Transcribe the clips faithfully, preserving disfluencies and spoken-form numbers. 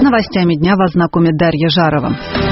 новостями дня вас знакомит Дарья Жарова.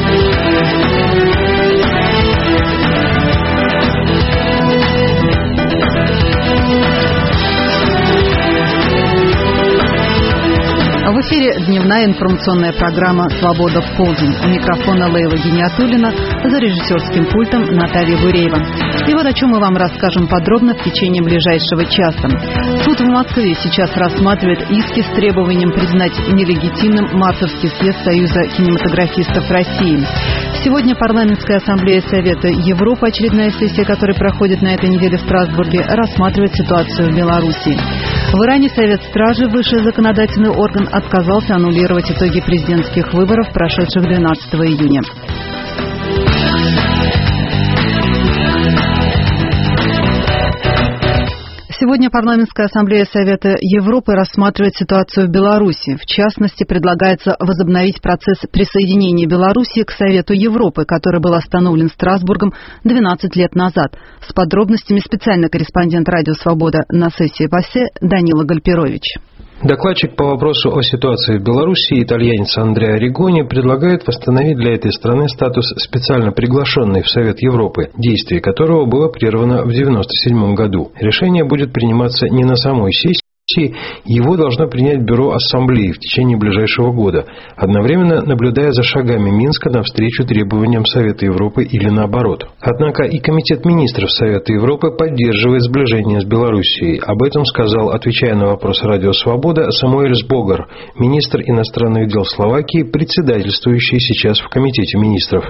В эфире дневная информационная программа «Свобода в полдень». У микрофона Лейла Гиниатуллина, за режиссерским пультом Наталья Гуреева. И вот о чем мы вам расскажем подробно в течение ближайшего часа. Суд в Москве сейчас рассматривает иски с требованием признать нелегитимным мартовский съезд Союза кинематографистов России. Сегодня парламентская ассамблея Совета Европы, очередная сессия, которая проходит на этой неделе в Страсбурге, рассматривает ситуацию в Беларуси. В Иране Совет Стражи, высший законодательный орган, отказался аннулировать итоги президентских выборов, прошедших двенадцатого июня. Сегодня парламентская ассамблея Совета Европы рассматривает ситуацию в Беларуси. В частности, предлагается возобновить процесс присоединения Беларуси к Совету Европы, который был остановлен Страсбургом двенадцать лет назад. С подробностями специальный корреспондент «Радио Свобода» на сессии ПАСЕ Данила Гальперович. Докладчик по вопросу о ситуации в Беларуси, итальянец Андреа Ригони, предлагает восстановить для этой страны статус специально приглашенной в Совет Европы, действие которого было прервано в девяносто седьмом году. Решение будет приниматься не на самой сессии, его должно принять Бюро Ассамблеи в течение ближайшего года, одновременно наблюдая за шагами Минска навстречу требованиям Совета Европы или наоборот. Однако и Комитет министров Совета Европы поддерживает сближение с Белоруссией. Об этом сказал, отвечая на вопрос «Радио Свобода», Самуэльс Богар, министр иностранных дел Словакии, председательствующий сейчас в Комитете министров.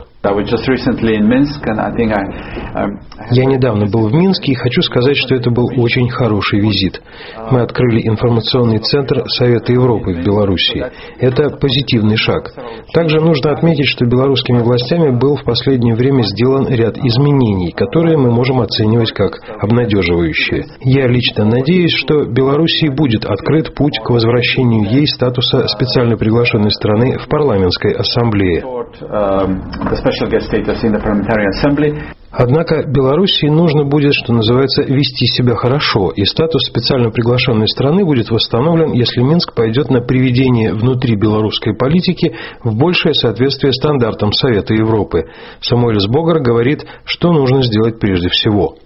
Я недавно был в Минске и хочу сказать, что это был очень хороший визит. Мы открыли информационный центр Совета Европы в Белоруссии. Это позитивный шаг. Также нужно отметить, что белорусскими властями был в последнее время сделан ряд изменений, которые мы можем оценивать как обнадеживающие. Я лично надеюсь, что Белоруссии будет открыт путь к возвращению ей статуса специально приглашенной страны в парламентской ассамблее. Однако Белоруссии нужно будет, что называется, вести себя хорошо, и статус специально приглашенной страны будет восстановлен, если Минск пойдет на приведение внутри белорусской политики в большее соответствие стандартам Совета Европы. Самуэльс Богар говорит, что нужно сделать прежде всего.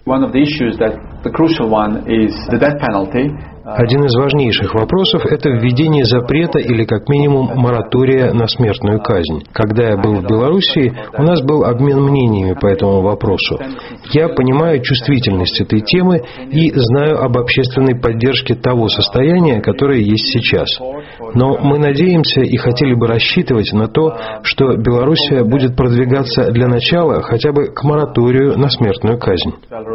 Один из важнейших вопросов – это введение запрета или, как минимум, моратория на смертную казнь. Когда я был в Белоруссии, у нас был обмен мнениями по этому вопросу. Я понимаю чувствительность этой темы и знаю об общественной поддержке того состояния, которое есть сейчас. Но мы надеемся и хотели бы рассчитывать на то, что Белоруссия будет продвигаться для начала хотя бы к мораторию на смертную казнь.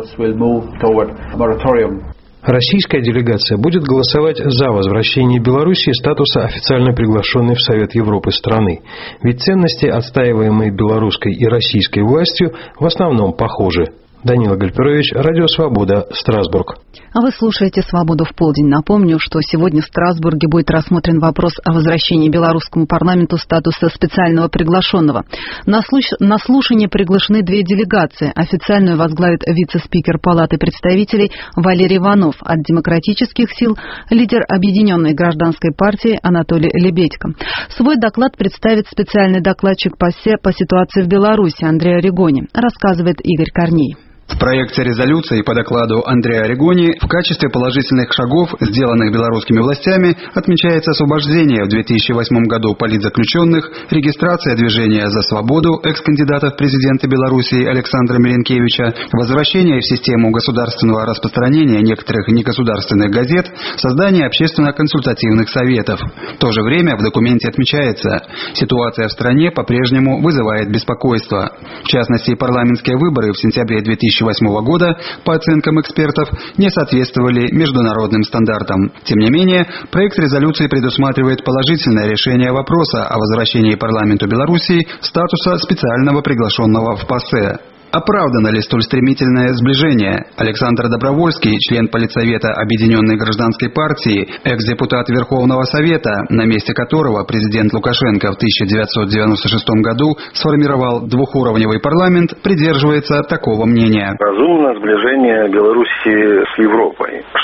Российская делегация будет голосовать за возвращение Белоруссии статуса официально приглашенной в Совет Европы страны. Ведь ценности, отстаиваемые белорусской и российской властью, в основном похожи. Данила Гальперович, Радио Свобода, Страсбург. А вы слушаете «Свободу в полдень». Напомню, что сегодня в Страсбурге будет рассмотрен вопрос о возвращении белорусскому парламенту статуса специального приглашенного. На, слуш... на слушание приглашены две делегации. Официальную возглавит вице-спикер Палаты представителей Валерий Иванов от демократических сил, лидер Объединенной гражданской партии Анатолий Лебедько. Свой доклад представит специальный докладчик ПАСЕ по ситуации в Беларуси Андреа Ригони, рассказывает Игорь Корней. В проекте резолюции по докладу Андреа Ригони в качестве положительных шагов, сделанных белорусскими властями, отмечается освобождение в две тысячи восьмом году политзаключенных, регистрация движения «За свободу» экс-кандидата в президенты Белоруссии Александра Миренкевича, возвращение в систему государственного распространения некоторых негосударственных газет, создание общественно-консультативных советов. В то же время в документе отмечается, ситуация в стране по-прежнему вызывает беспокойство. В частности, парламентские выборы в сентябре две тысячи восьмого года, по оценкам экспертов, не соответствовали международным стандартам. Тем не менее, проект резолюции предусматривает положительное решение вопроса о возвращении парламенту Белоруссии статуса специального приглашенного в ПАСЕ. Оправдано ли столь стремительное сближение? Александр Добровольский, член Политсовета Объединенной гражданской партии, экс-депутат Верховного Совета, на месте которого президент Лукашенко в тысяча девятьсот девяносто шестом году сформировал двухуровневый парламент, придерживается такого мнения. Разумно сближение Беларуси с Европой.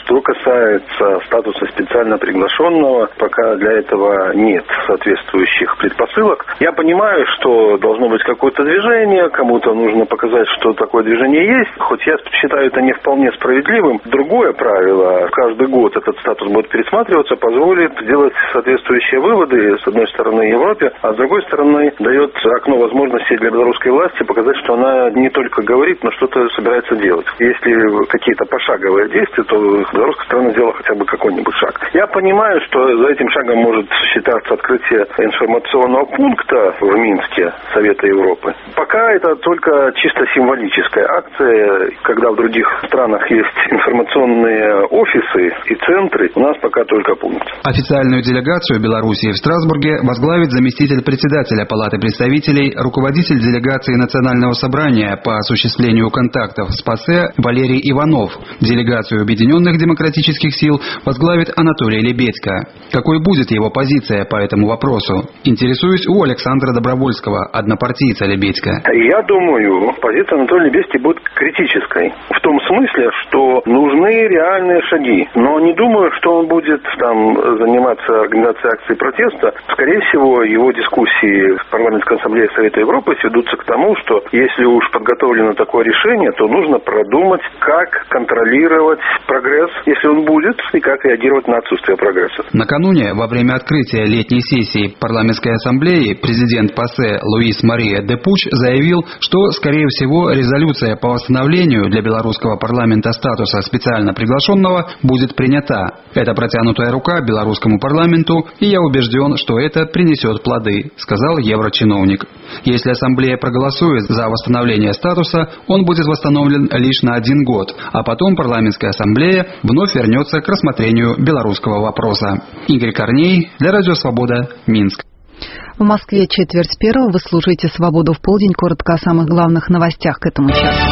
Что касается статуса специально приглашенного, пока для этого нет соответствующих предпосылок. Я понимаю, что должно быть какое-то движение, кому-то нужно показать, что такое движение есть, хоть я считаю это не вполне справедливым. Другое правило, каждый год этот статус будет пересматриваться, позволит делать соответствующие выводы, с одной стороны, Европе, а с другой стороны, дает окно возможностей для белорусской власти показать, что она не только говорит, но что-то собирается делать. Если какие-то пошаговые действия, то белорусская сторона сделала хотя бы какой-нибудь шаг. Я понимаю, что за этим шагом может считаться открытие информационного пункта в Минске Совета Европы. Пока это только чисто символическая акция, когда в других странах есть информационные офисы и центры, у нас пока только пункт. Официальную делегацию Белоруссии в Страсбурге возглавит заместитель председателя Палаты представителей, руководитель делегации Национального собрания по осуществлению контактов с ПАСЕ Валерий Иванов. Делегацию Объединенных демократических сил возглавит Анатолий Лебедько. Какой будет его позиция по этому вопросу? Интересуюсь у Александра Добровольского, однопартийца Лебедько. Я думаю, позиция Анатолия Лебедьки будет критической. В том смысле, что нужны реальные шаги. Но не думаю, что он будет там заниматься организацией акций протеста. Скорее всего, его дискуссии в Парламентской ассамблее Совета Европы сведутся к тому, что если уж подготовлено такое решение, то нужно продумать, как контролировать прогресс, если он будет, и как реагировать на отсутствие прогресса. Накануне, во время открытия летней сессии Парламентской ассамблеи, президент ПАСЕ Луис Мария де Пуч заявил, что, скорее всего, резолюция по восстановлению для белорусского парламента статуса специально приглашенного будет принята. Это протянутая рука белорусскому парламенту, и я убежден, что это принесет плоды, сказал еврочиновник. Если ассамблея проголосует за восстановление статуса, он будет восстановлен лишь на один год, а потом парламентская ассамблея вновь вернется к рассмотрению белорусского вопроса. Игорь Корней, для Радио Свобода, Минск. В Москве четверть первого. Вы слушаете «Свободу в полдень». Коротко о самых главных новостях к этому часу.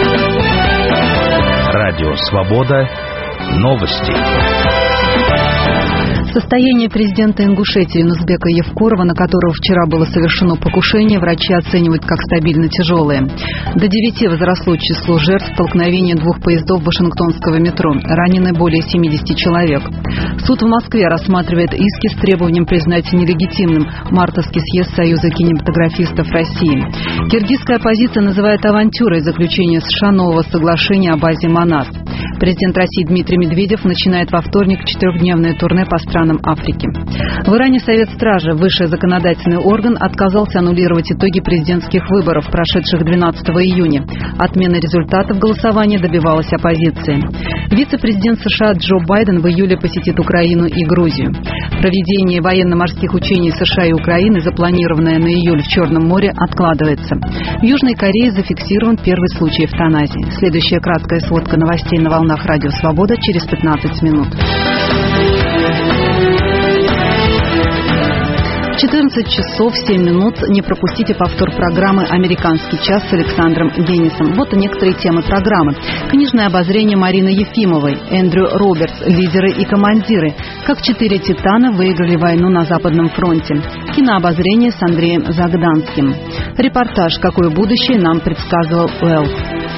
Радио Свобода. Новости. Состояние президента Ингушетии Нузбека Евкурова, на которого вчера было совершено покушение, врачи оценивают как стабильно тяжелое. До девяти возросло число жертв столкновения двух поездов Вашингтонского метро. Ранены более семидесяти человек. Суд в Москве рассматривает иски с требованием признать нелегитимным Мартовский съезд Союза кинематографистов России. Киргизская оппозиция называет авантюрой заключение США нового соглашения о базе Манас. Президент России Дмитрий Медведев начинает во вторник четырехдневное турне по странам Африки. В Иране Совет Стражи, высший законодательный орган, отказался аннулировать итоги президентских выборов, прошедших двенадцатого июня. Отмены результатов голосования добивалась оппозиция. Вице-президент США Джо Байден в июле посетит Украину и Грузию. Проведение военно-морских учений США и Украины, запланированное на июль в Черном море, откладывается. В Южной Корее зафиксирован первый случай эвтаназии. Следующая краткая сводка новостей на волнах Радио Свобода через пятнадцать минут. В четырнадцать часов семь минут не пропустите повтор программы «Американский час» с Александром Денисом. Вот и некоторые темы программы. Книжное обозрение Марины Ефимовой, Эндрю Робертс, лидеры и командиры. Как четыре титана выиграли войну на Западном фронте. Кинообозрение с Андреем Загданским. Репортаж «Какое будущее нам предсказывал Уэллс».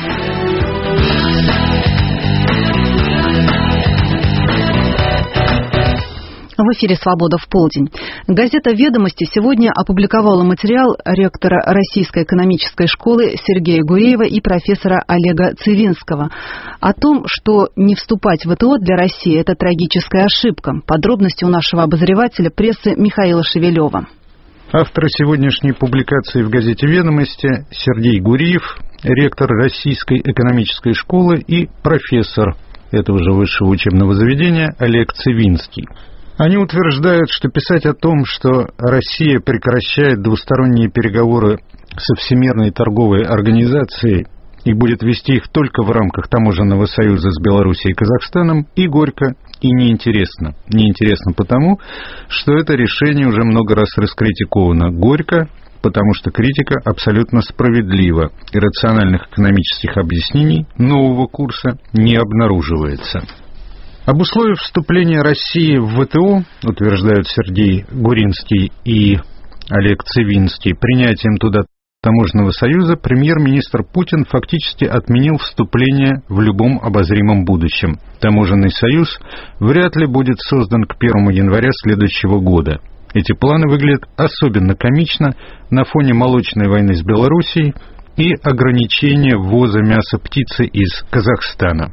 В эфире «Свобода в полдень». Газета «Ведомости» сегодня опубликовала материал ректора Российской экономической школы Сергея Гуреева и профессора Олега Цивинского о том, что не вступать в ВТО для России – это трагическая ошибка. Подробности у нашего обозревателя прессы Михаила Шевелева. Автор сегодняшней публикации в газете «Ведомости» Сергей Гуреев, ректор Российской экономической школы, и профессор этого же высшего учебного заведения Олег Цивинский. Они утверждают, что писать о том, что Россия прекращает двусторонние переговоры со Всемирной торговой организацией и будет вести их только в рамках таможенного союза с Белоруссией и Казахстаном, и горько, и неинтересно. Неинтересно потому, что это решение уже много раз раскритиковано. Горько, потому что критика абсолютно справедлива, и рациональных экономических объяснений нового курса не обнаруживается. Об условиях вступления России в ВТО, утверждают Сергей Гуринский и Олег Цивинский, принятием туда таможенного союза, премьер-министр Путин фактически отменил вступление в любом обозримом будущем. Таможенный союз вряд ли будет создан к первому января следующего года. Эти планы выглядят особенно комично на фоне молочной войны с Белоруссией и ограничения ввоза мяса птицы из Казахстана.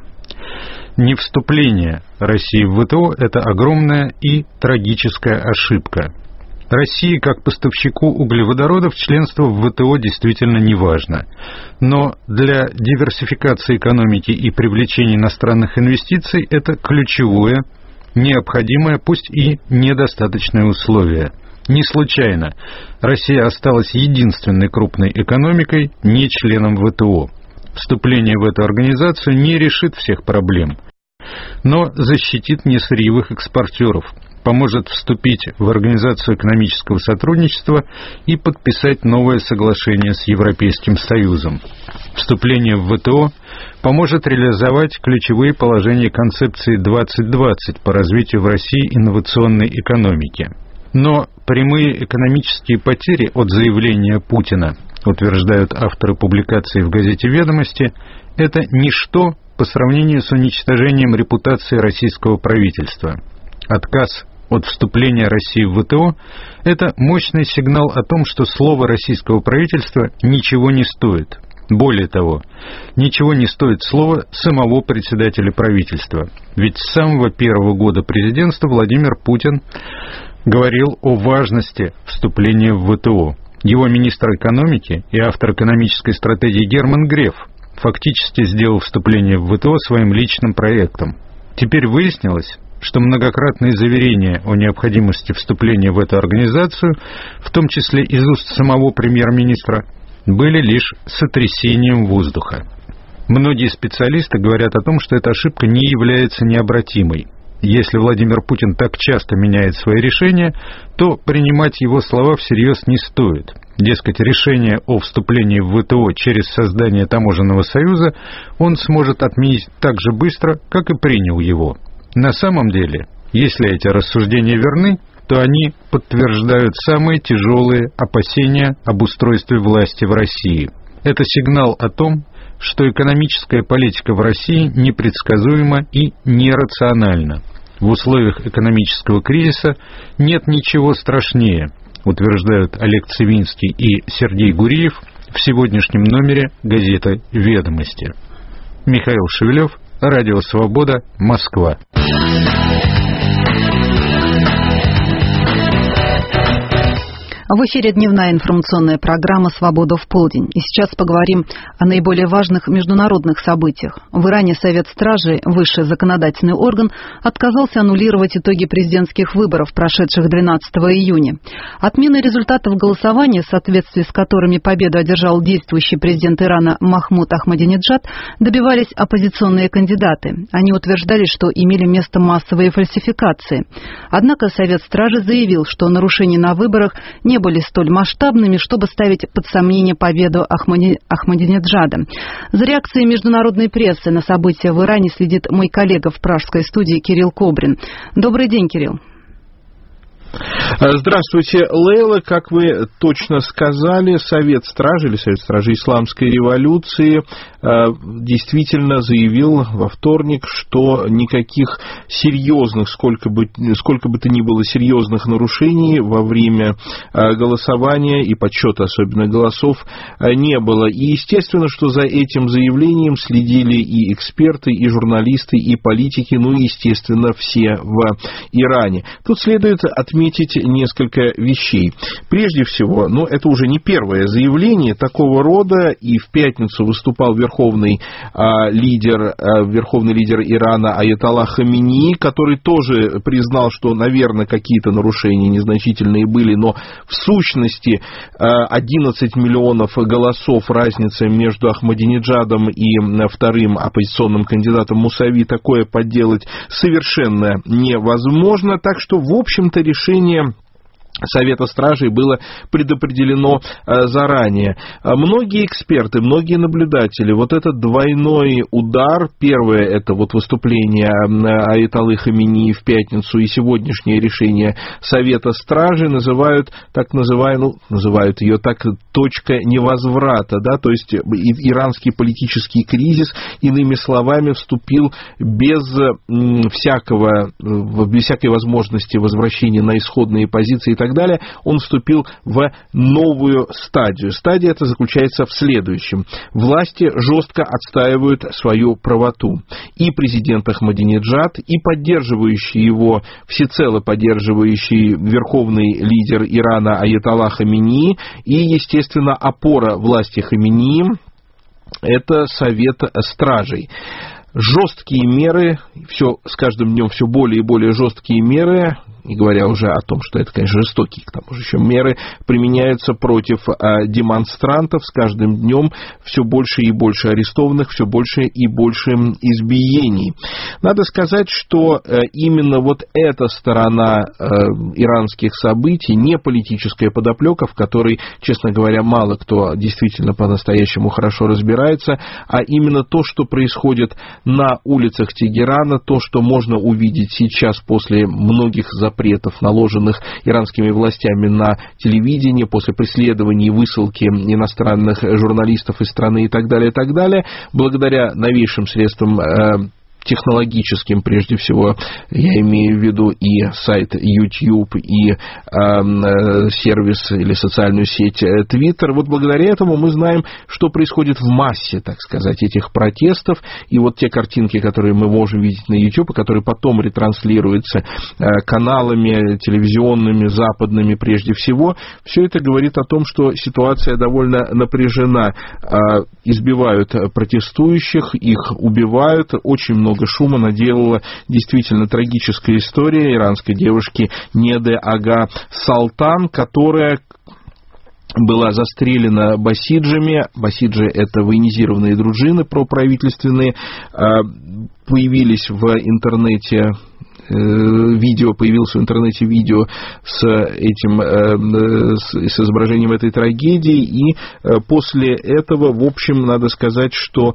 Не вступление России в ВТО – это огромная и трагическая ошибка. России как поставщику углеводородов членство в ВТО действительно не важно. Но для диверсификации экономики и привлечения иностранных инвестиций это ключевое, необходимое, пусть и недостаточное условие. Не случайно Россия осталась единственной крупной экономикой, не членом ВТО. Вступление в эту организацию не решит всех проблем, но защитит несырьевых экспортеров, поможет вступить в Организацию экономического сотрудничества и подписать новое соглашение с Европейским Союзом. Вступление в ВТО поможет реализовать ключевые положения концепции двадцать двадцать по развитию в России инновационной экономики. Но прямые экономические потери от заявления Путина, утверждают авторы публикации в газете «Ведомости», это ничто по сравнению с уничтожением репутации российского правительства. Отказ от вступления России в ВТО – это мощный сигнал о том, что слово российского правительства ничего не стоит. Более того, ничего не стоит слово самого председателя правительства. Ведь с самого первого года президентства Владимир Путин говорил о важности вступления в ВТО. Его министр экономики и автор экономической стратегии Герман Греф фактически сделал вступление в ВТО своим личным проектом. Теперь выяснилось, что многократные заверения о необходимости вступления в эту организацию, в том числе из уст самого премьер-министра, были лишь сотрясением воздуха. Многие специалисты говорят о том, что эта ошибка не является необратимой. Если Владимир Путин так часто меняет свои решения, то принимать его слова всерьез не стоит. Дескать, решение о вступлении в ВТО через создание таможенного союза он сможет отменить так же быстро, как и принял его. На самом деле, если эти рассуждения верны, то они подтверждают самые тяжелые опасения об устройстве власти в России. Это сигнал о том, что экономическая политика в России непредсказуема и нерациональна. В условиях экономического кризиса нет ничего страшнее, утверждают Олег Цивинский и Сергей Гуриев в сегодняшнем номере газеты «Ведомости». Михаил Шевелев, Радио Свобода, Москва. В эфире дневная информационная программа «Свобода в полдень». И сейчас поговорим о наиболее важных международных событиях. В Иране Совет Стражей, высший законодательный орган, отказался аннулировать итоги президентских выборов, прошедших двенадцатого июня. Отмена результатов голосования, в соответствии с которыми победу одержал действующий президент Ирана Махмуд Ахмадинеджад, добивались оппозиционные кандидаты. Они утверждали, что имели место массовые фальсификации. Однако Совет Стражей заявил, что нарушения на выборах не были столь масштабными, чтобы ставить под сомнение победу Ахмади... Ахмадинеджада. За реакцией международной прессы на события в Иране следит мой коллега в пражской студии Кирилл Кобрин. Добрый день, Кирилл. Здравствуйте, Лейла. Как вы точно сказали, Совет Стражей или Совет Стражей Исламской революции действительно заявил во вторник, что никаких серьезных, сколько бы, сколько бы то ни было серьезных нарушений во время голосования и подсчета особенно голосов не было. И естественно, что за этим заявлением следили и эксперты, и журналисты, и политики, ну и естественно все в Иране. Тут следует отметить несколько вещей. Прежде всего, ну, это уже не первое заявление такого рода, и в пятницу выступал верховный а, лидер, а, верховный лидер Ирана Аятолла Хаминеи, который тоже признал, что, наверное, какие-то нарушения незначительные были, но в сущности а, одиннадцать миллионов голосов разница между Ахмадинеджадом и а, вторым оппозиционным кандидатом Мусави, такое подделать совершенно невозможно, так что, в общем-то, решение Совета стражей было предопределено а, заранее. А многие эксперты, многие наблюдатели, вот этот двойной удар, первое это вот выступление аятоллы Хаменеи в пятницу и сегодняшнее решение Совета стражей называют, так называют, ну, называют ее так, точка невозврата, да, то есть иранский политический кризис, иными словами, вступил без всякого, без всякой возможности возвращения на исходные позиции и так далее, он вступил в новую стадию. Стадия эта заключается в следующем. Власти жестко отстаивают свою правоту. И президент Ахмадинеджад, и поддерживающий его, всецело поддерживающий верховный лидер Ирана аятолла Хаменеи, и, естественно, опора власти Хаменеи – это Совет стражей. Жесткие меры, все, с каждым днем все более и более жесткие меры, не говоря уже о том, что это, конечно, жестокие, к тому же еще меры, применяются против а, демонстрантов. С каждым днем все больше и больше арестованных, все больше и больше избиений. Надо сказать, что а, именно вот эта сторона а, иранских событий, не политическая подоплека, в которой, честно говоря, мало кто действительно по-настоящему хорошо разбирается, а именно то, что происходит на улицах Тегерана, то, что можно увидеть сейчас после многих запретов, запретов, наложенных иранскими властями на телевидение, после преследований и высылки иностранных журналистов из страны и так далее, и так далее, благодаря новейшим средствам э, технологическим, прежде всего, я имею в виду и сайт YouTube, и э, сервис или социальную сеть Twitter. Вот благодаря этому мы знаем, что происходит в массе, так сказать, этих протестов. И вот те картинки, которые мы можем видеть на YouTube, которые потом ретранслируются э, каналами телевизионными, западными прежде всего, все это говорит о том, что ситуация довольно напряжена. Э, избивают протестующих, их убивают, очень много шума наделала действительно трагическая история иранской девушки Неды Ага Салтан, которая была застрелена басиджами. Басиджи — это военизированные дружины проправительственные. Появились в интернете видео, появилось в интернете видео с этим, с изображением этой трагедии, и после этого, в общем, надо сказать, что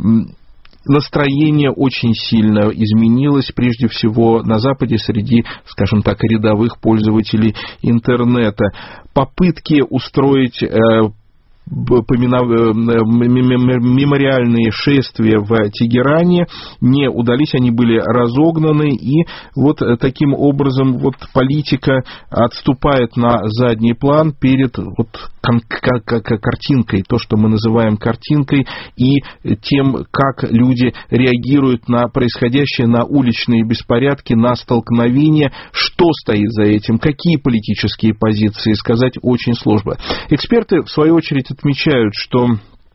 настроение очень сильно изменилось, прежде всего на Западе, среди, скажем так, рядовых пользователей интернета. Попытки устроить мемориальные шествия в Тегеране не удались, они были разогнаны, и вот таким образом вот политика отступает на задний план перед вот картинкой, то, что мы называем картинкой, и тем, как люди реагируют на происходящее, на уличные беспорядки, на столкновения, что стоит за этим, какие политические позиции, сказать очень сложно. Эксперты, в свою очередь, отмечают, что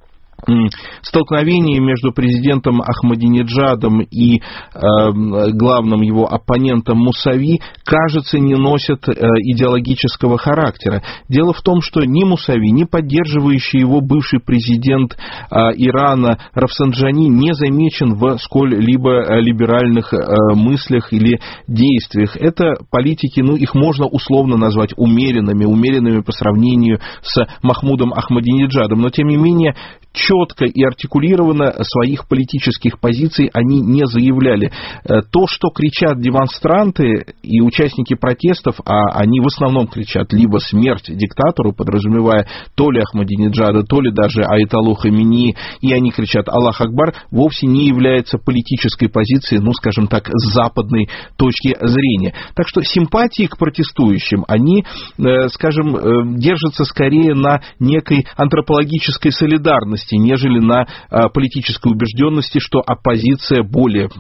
столкновение между президентом Ахмадинеджадом и э, главным его оппонентом Мусави, кажется, не носят э, идеологического характера. Дело в том, что ни Мусави, ни поддерживающий его бывший президент э, Ирана Рафсанджани не замечен в сколь-либо либеральных э, мыслях или действиях. Это политики, ну, их можно условно назвать умеренными, умеренными по сравнению с Махмудом Ахмадинеджадом, но, тем не менее, четко и артикулированно своих политических позиций они не заявляли. То, что кричат демонстранты и участники протестов, а они в основном кричат либо смерть диктатору, подразумевая то ли Ахмадинеджада, то ли даже аятоллу Хаменеи, и они кричат «Аллах Акбар», вовсе не является политической позицией, ну, скажем так, с западной точки зрения. Так что симпатии к протестующим, они, скажем, держатся скорее на некой антропологической солидарности, нежели на а, политической убежденности, что оппозиция более,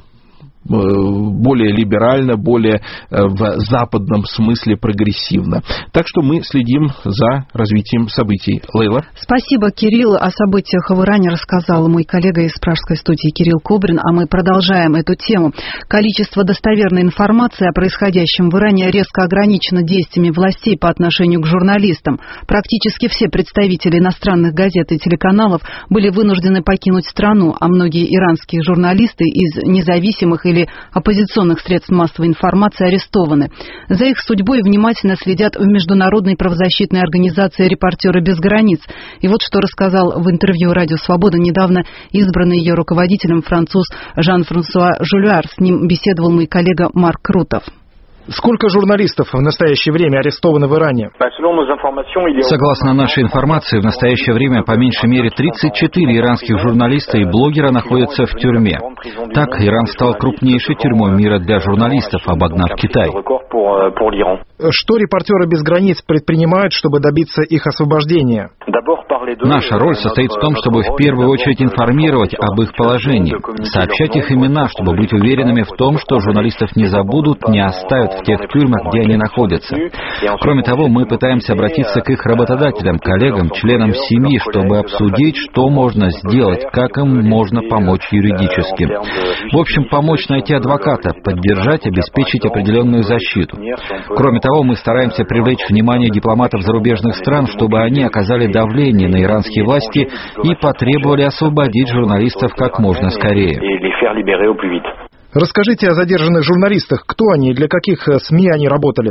более либеральна, более в западном смысле прогрессивна. Так что мы следим за развитием событий. Лейла. Спасибо, Кирилл. О событиях в Иране рассказал мой коллега из пражской студии Кирилл Кобрин, а мы продолжаем эту тему. Количество достоверной информации о происходящем в Иране резко ограничено действиями властей по отношению к журналистам. Практически все представители иностранных газет и телеканалов были вынуждены покинуть страну, а многие иранские журналисты из независимых или представителей оппозиционных средств массовой информации арестованы. За их судьбой внимательно следят в международной правозащитной организации «Репортеры без границ». И вот что рассказал в интервью «Радио Свобода» недавно избранный ее руководителем француз Жан-Франсуа Жулиар. С ним беседовал мой коллега Марк Крутов. Сколько журналистов в настоящее время арестованы в Иране? Согласно нашей информации, в настоящее время по меньшей мере тридцать четыре иранских журналиста и блогера находятся в тюрьме. Так, Иран стал крупнейшей тюрьмой мира для журналистов, обогнав Китай. Что «Репортеры без границ» предпринимают, чтобы добиться их освобождения? Наша роль состоит в том, чтобы в первую очередь информировать об их положении, сообщать их имена, чтобы быть уверенными в том, что журналистов не забудут, не оставят в тех тюрьмах, где они находятся. Кроме того, мы пытаемся обратиться к их работодателям, коллегам, членам семьи, чтобы обсудить, что можно сделать, как им можно помочь юридически. В общем, помочь найти адвоката, поддержать, обеспечить определенную защиту. Кроме того, мы стараемся привлечь внимание дипломатов зарубежных стран, чтобы они оказали давление на иранские власти и потребовали освободить журналистов как можно скорее. Расскажите о задержанных журналистах. Кто они и для каких СМИ они работали?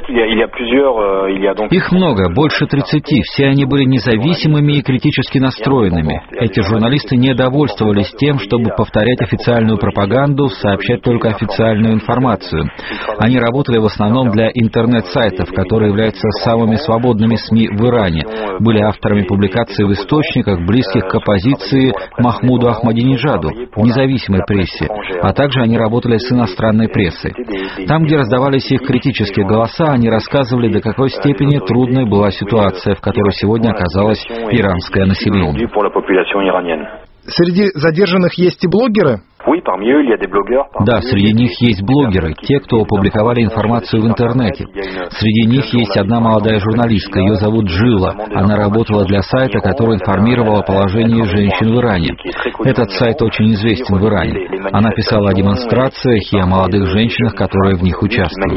Их много, больше тридцати. Все они были независимыми и критически настроенными. Эти журналисты не довольствовались тем, чтобы повторять официальную пропаганду, сообщать только официальную информацию. Они работали в основном для интернет-сайтов, которые являются самыми свободными СМИ в Иране. Были авторами публикаций в источниках, близких к оппозиции Махмуду Ахмадинеджаду, в независимой прессе, а также они работали с иностранной прессой. Там, где раздавались их критические голоса, они рассказывали, до какой степени трудной была ситуация, в которой сегодня оказалось иранское население. Среди задержанных есть и блогеры? Да, среди них есть блогеры, те, кто опубликовали информацию в интернете. Среди них есть одна молодая журналистка, ее зовут Джилла. Она работала для сайта, который информировал о положении женщин в Иране. Этот сайт очень известен в Иране. Она писала о демонстрациях и о молодых женщинах, которые в них участвуют.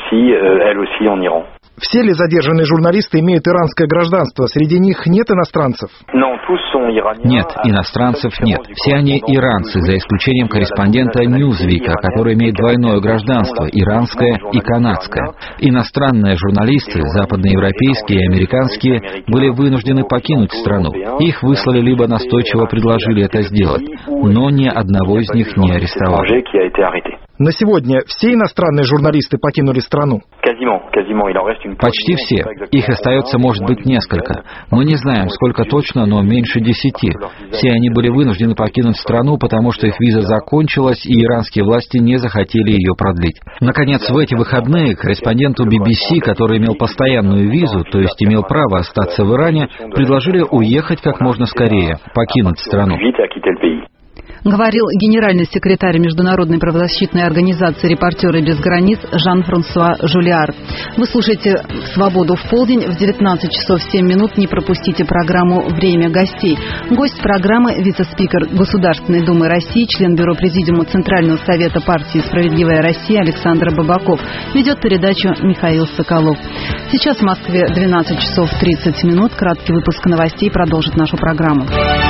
Все ли задержанные журналисты имеют иранское гражданство? Среди них нет иностранцев? Нет, иностранцев нет. Все они иранцы, за исключением корреспондента Ньюзвика, который имеет двойное гражданство, иранское и канадское. Иностранные журналисты, западноевропейские и американские, были вынуждены покинуть страну. Их выслали либо настойчиво предложили это сделать, но ни одного из них не арестовали. На сегодня все иностранные журналисты покинули страну? Почти все. Их остается, может быть, несколько. Мы не знаем, сколько точно, но меньше десяти. Все они были вынуждены покинуть страну, потому что их виза закончилась, и иранские власти не захотели ее продлить. Наконец, в эти выходные корреспонденту би би си, который имел постоянную визу, то есть имел право остаться в Иране, предложили уехать как можно скорее, покинуть страну. Говорил генеральный секретарь Международной правозащитной организации «Репортеры без границ» Жан-Франсуа Жулиар. Вы слушаете «Свободу в полдень» в девятнадцать часов семь минут. Не пропустите программу «Время гостей». Гость программы – вице-спикер Государственной Думы России, член Бюро Президиума Центрального совета партии «Справедливая Россия» Александр Бабаков. Ведет передачу Михаил Соколов. Сейчас в Москве двенадцать часов тридцать минут. Краткий выпуск новостей продолжит нашу программу.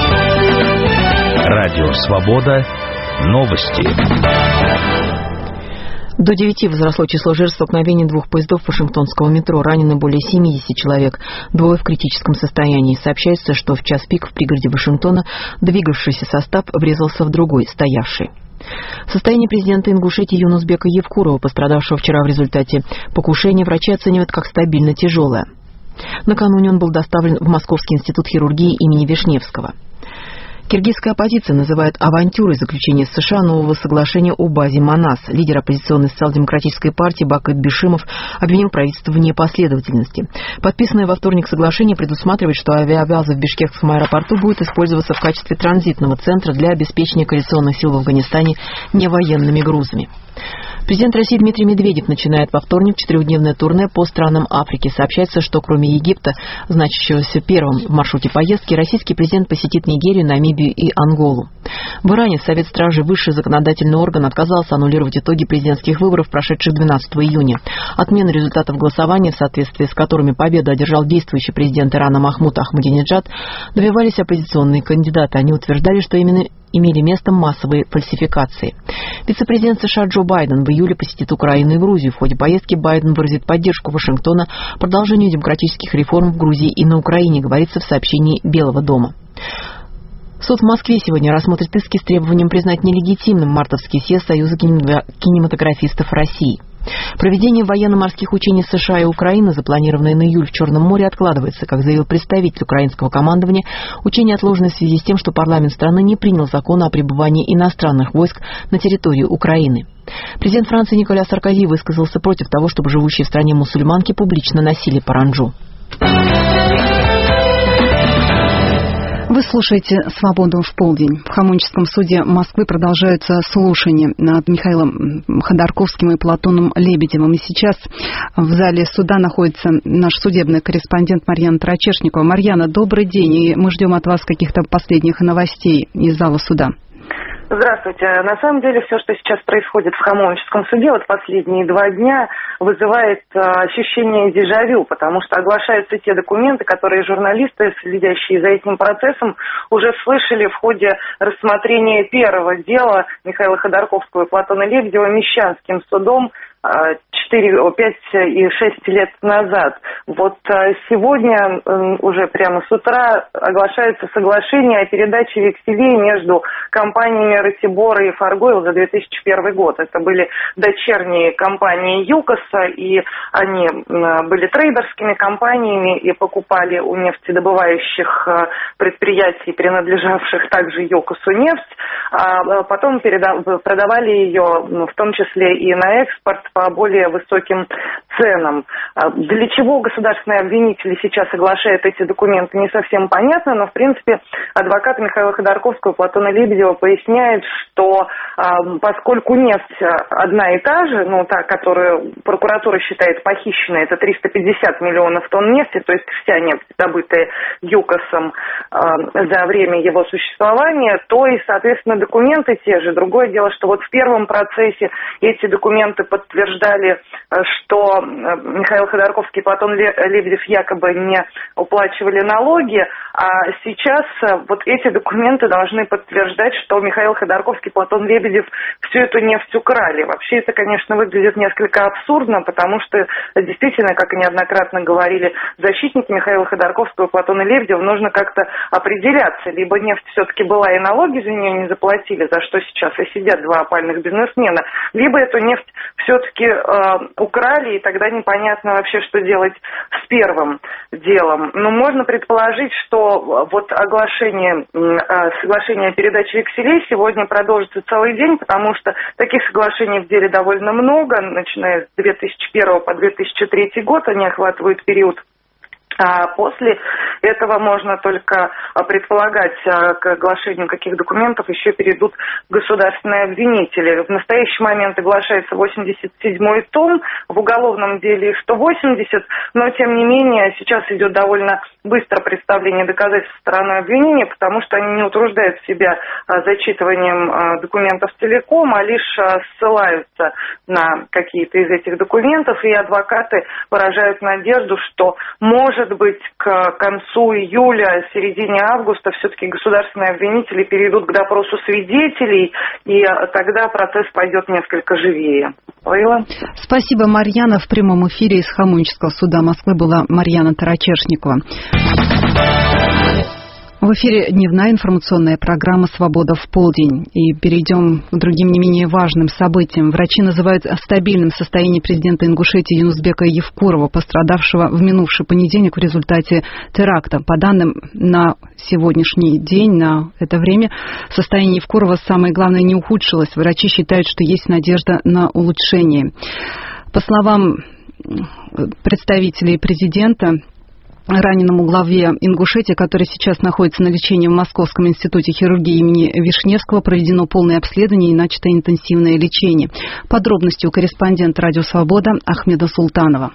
Радио «Свобода». Новости. До девяти возросло число жертв столкновений двух поездов Вашингтонского метро. Ранены более семидесяти человек, двое в критическом состоянии. Сообщается, что в час пик в пригороде Вашингтона двигавшийся состав врезался в другой, стоявший. Состояние президента Ингушетии Юнусбека Евкурова, пострадавшего вчера в результате покушения, врачи оценивают как стабильно тяжелое. Накануне он был доставлен в Московский институт хирургии имени Вишневского. Киргизская оппозиция называет авантюрой заключения с США нового соглашения о базе Манас. Лидер оппозиционной социал-демократической партии Бакыт Бишимов обвинил правительство в непоследовательности. Подписанное во вторник соглашение предусматривает, что авиабаза в Бишкекском аэропорту будет использоваться в качестве транзитного центра для обеспечения коалиционных сил в Афганистане невоенными грузами. Президент России Дмитрий Медведев начинает во вторник четырехдневное турне по странам Африки. Сообщается, что кроме Египта, значащегося первым в маршруте поездки, российский президент посетит Нигерию, Намибию Намибию и Анголу. В Иране Совет Стражи, высший законодательный орган, отказался аннулировать итоги президентских выборов, прошедших двенадцатого июня. Отмена результатов голосования, в соответствии с которыми победу одержал действующий президент Ирана Махмуд Ахмадинеджад, добивались оппозиционные кандидаты. Они утверждали, что именно имели место массовые фальсификации. Вице-президент США Джо Байден в июле посетит Украину и Грузию. В ходе поездки Байден выразит поддержку Вашингтона продолжению демократических реформ в Грузии и на Украине, говорится в сообщении Белого дома. Суд в Москве сегодня рассмотрит иски с требованием признать нелегитимным мартовский съезд Союза кинематографистов России. Проведение военно-морских учений США и Украины, запланированное на июль в Черном море, откладывается. Как заявил представитель украинского командования, учения отложены в связи с тем, что парламент страны не принял закон о пребывании иностранных войск на территории Украины. Президент Франции Николя Саркози высказался против того, чтобы живущие в стране мусульманки публично носили паранджу. Вы слушаете «Свободу в полдень». В Хамоническом суде Москвы продолжаются слушания над Михаилом Ходорковским и Платоном Лебедевым. И сейчас в зале суда находится наш судебный корреспондент Марьяна Тарачешникова. Марьяна, добрый день, и мы ждем от вас каких-то последних новостей из зала суда. Здравствуйте. На самом деле все, что сейчас происходит в Хамовническом суде, вот последние два дня, вызывает ощущение дежавю, потому что оглашаются те документы, которые журналисты, следящие за этим процессом, уже слышали в ходе рассмотрения первого дела Михаила Ходорковского и Платона Лебедева Мещанским судом четыре, пять и шесть лет назад. Вот сегодня уже прямо с утра оглашается соглашение о передаче векселей между компаниями Ратибора и Фаргойл за две тысячи первый год. Это были дочерние компании ЮКОСа, и они были трейдерскими компаниями и покупали у нефтедобывающих предприятий, принадлежавших также ЮКОСу, нефть, а потом продавали ее в том числе и на экспорт по более высоким ценам. Для чего государственные обвинители сейчас соглашают эти документы, не совсем понятно, но, в принципе, адвокат Михаила Ходорковского Платона Лебедева поясняет, что поскольку нефть одна и та же, ну, та, которую прокуратура считает похищенной, это триста пятьдесят миллионов тонн нефти, то есть вся нефть, добытая ЮКОСом за время его существования, то и, соответственно, документы те же. Другое дело, что вот в первом процессе эти документы подтверждали, утверждали, что Михаил Ходорковский и Платон Лебедев якобы не уплачивали налоги, а сейчас вот эти документы должны подтверждать, что Михаил Ходорковский и Платон Лебедев всю эту нефть украли. Вообще это, конечно, выглядит несколько абсурдно, потому что действительно, как и неоднократно говорили защитники Михаила Ходорковского и Платона Лебедева, нужно как-то определяться. Либо нефть все-таки была и налоги за нее не заплатили, за что сейчас и сидят два опальных бизнесмена, либо эту нефть все-таки э, украли, и тогда непонятно вообще, что делать с первым делом. Но можно предположить, что вот оглашение э, соглашения о передаче векселей сегодня продолжится целый день, потому что таких соглашений в деле довольно много, начиная с две тысячи первого по две тысячи третий год, они охватывают период. А после этого можно только предполагать, к оглашению каких документов еще перейдут государственные обвинители. В настоящий момент оглашается восемьдесят седьмой том, в уголовном деле сто восемьдесят, но тем не менее сейчас идет довольно быстро представление доказательств стороны обвинения, потому что они не утруждают себя зачитыванием документов целиком, а лишь ссылаются на какие-то из этих документов, и адвокаты выражают надежду, что может быть к концу июля, середине августа все-таки государственные обвинители перейдут к допросу свидетелей, и тогда процесс пойдет несколько живее. Лейла? Спасибо, Марьяна. В прямом эфире из Хамонического суда Москвы была Марьяна Тарачешникова. В эфире дневная информационная программа «Свобода в полдень». И перейдем к другим не менее важным событиям. Врачи называют стабильным состояние президента Ингушетии Юнусбека Евкурова, пострадавшего в минувший понедельник в результате теракта. По данным на сегодняшний день, на это время, состояние Евкурова, самое главное, не ухудшилось. Врачи считают, что есть надежда на улучшение. По словам представителей президента, раненому главе Ингушетии, который сейчас находится на лечении в Московском институте хирургии имени Вишневского, проведено полное обследование и начато интенсивное лечение. Подробности у корреспондента «Радио Свобода» Ахмеда Султанова.